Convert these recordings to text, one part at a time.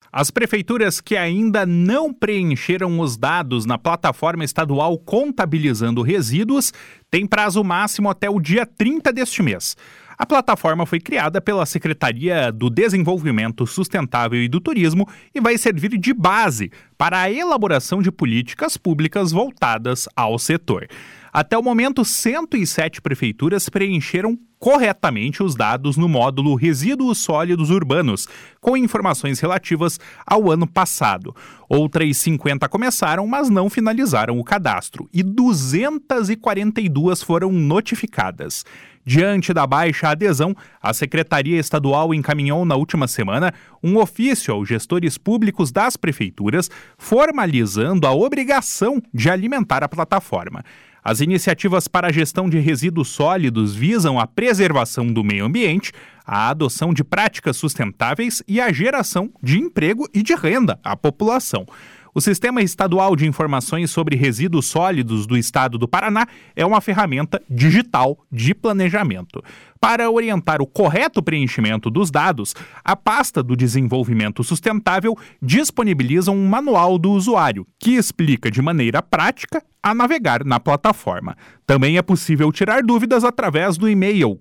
As prefeituras que ainda não preencheram os dados na plataforma estadual Contabilizando Resíduos têm prazo máximo até o dia 30 deste mês. A plataforma foi criada pela Secretaria do Desenvolvimento Sustentável e do Turismo e vai servir de base para a elaboração de políticas públicas voltadas ao setor. Até o momento, 107 prefeituras preencheram corretamente os dados no módulo Resíduos Sólidos Urbanos, com informações relativas ao ano passado. Outras 50 começaram, mas não finalizaram o cadastro, e 242 foram notificadas. Diante da baixa adesão, a Secretaria Estadual encaminhou na última semana um ofício aos gestores públicos das prefeituras, formalizando a obrigação de alimentar a plataforma. As iniciativas para a gestão de resíduos sólidos visam a preservação do meio ambiente, a adoção de práticas sustentáveis e a geração de emprego e de renda à população. O Sistema Estadual de Informações sobre Resíduos Sólidos do Estado do Paraná é uma ferramenta digital de planejamento. Para orientar o correto preenchimento dos dados, a pasta do Desenvolvimento Sustentável disponibiliza um manual do usuário, que explica de maneira prática a navegar na plataforma. Também é possível tirar dúvidas através do e-mail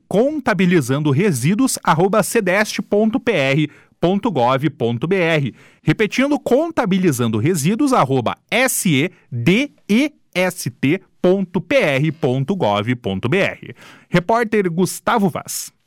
contabilizandoresíduos@cedeste.pr.gov.br, repetindo contabilizandoresíduos@sedest.pr.gov.br. Repórter Gustavo Vaz.